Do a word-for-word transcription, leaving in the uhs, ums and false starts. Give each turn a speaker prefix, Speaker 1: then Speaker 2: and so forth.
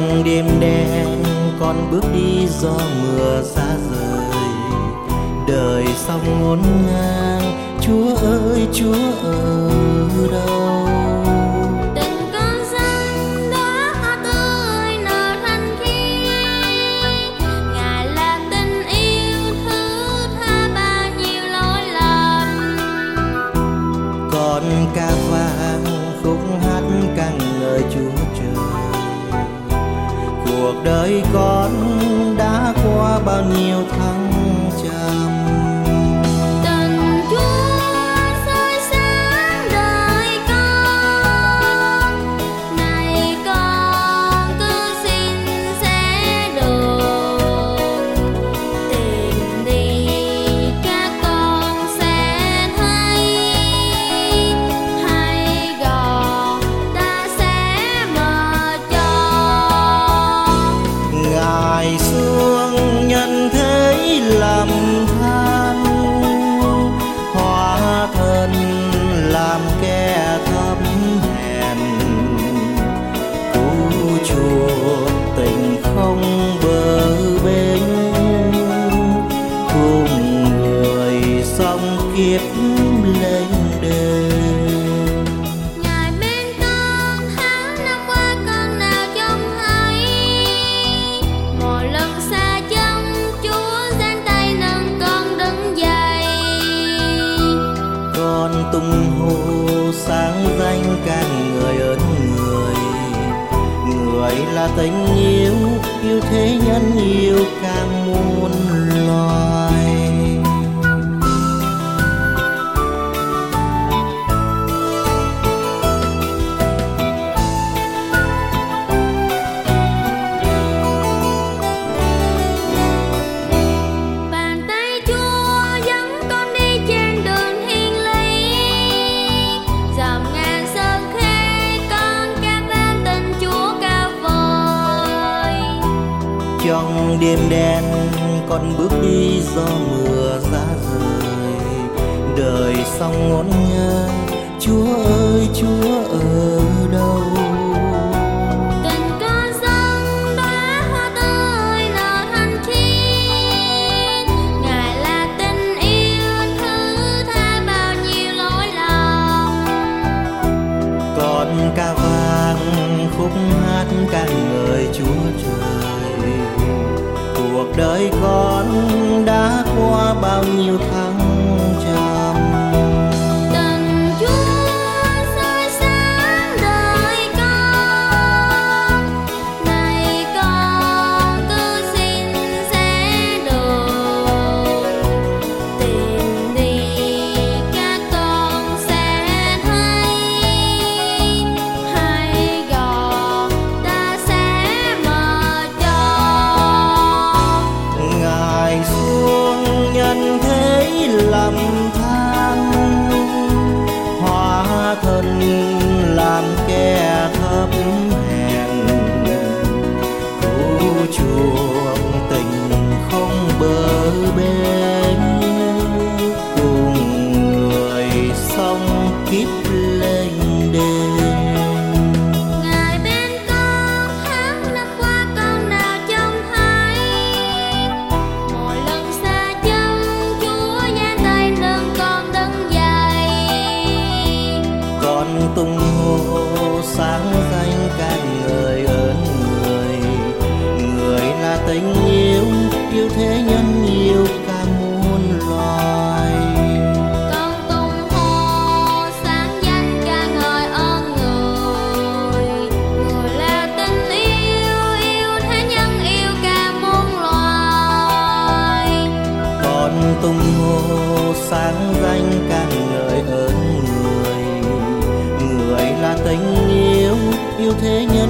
Speaker 1: Trong đêm đen con bước đi do mưa xa rời, đời sông ngổn ngang, Chúa ơi Chúa ở đâu?
Speaker 2: Tình con xanh đóa hoa tươi nở thành khi, Ngài là tình yêu thứ tha bao nhiêu lỗi lầm.
Speaker 1: Con ca vang khúc hát ca ngợi Chúa trời, cuộc đời con đã qua bao nhiêu thăng trầm.
Speaker 2: Tình Chúa soi sáng đời con, này con cứ xin sẽ được. Tìm đi các con sẽ thấy, hay gò ta sẽ mở cho.
Speaker 1: Ngài xuống nhân thế làm than, hóa thân làm kẻ thấp hèn, cứu chuộc tình không bờ bến, cùng người sống kiếp lên đền.
Speaker 2: Ngài bên con tháng năm qua con nào trông thấy, mỗi lần xa chân Chúa giang tay nâng con đứng dậy.
Speaker 1: Con tung hô sáng danh ca người ơn người, người là tình yêu, yêu thế nhân yêu cả muôn loài.
Speaker 2: Bàn tay Chúa dẫn con đi trên đường thiên lý, dòng ngàn sơn khê con ca vang tình Chúa cao vời.
Speaker 1: Trong đêm đen con bước đi do mưa giá rời, đời sông ngổn ngang, Chúa ơi Chúa ở đâu?
Speaker 2: Tình con xanh đóa hoa tươi nở thành khiên, Ngài là tình yêu thứ tha bao nhiêu lỗi lầm.
Speaker 1: Con ca vang khúc hát ca ngợi Chúa trời, cuộc đời con đã qua bao nhiêu thăng trầm.
Speaker 2: Tình Chúa soi sáng đời con, này con cứ xin sẽ được. Tìm đi các con sẽ thấy, hay gò ta sẽ mở cho.
Speaker 1: Ngài xuống nhân thế làm than, hóa thân làm kẻ thấp hèn, cứu chuộc tình không bờ bến, cùng người sống kiếp lên đền.
Speaker 2: Ngài bên con tháng năm qua con nào trông thấy, mỗi lần xa chân Chúa giang tay nâng con đứng dậy.
Speaker 1: Con tung hô sáng danh ca ngợi ơn người, người là tình yêu, yêu thế nhân yêu cả muôn loài.
Speaker 2: Con tung hô sáng danh ca ngợi ơn người, người là tình yêu, yêu thế nhân yêu cả muôn loài.
Speaker 1: Con tung hô sáng danh ca ngợi ơn người, người là tình yêu, yêu thế nhân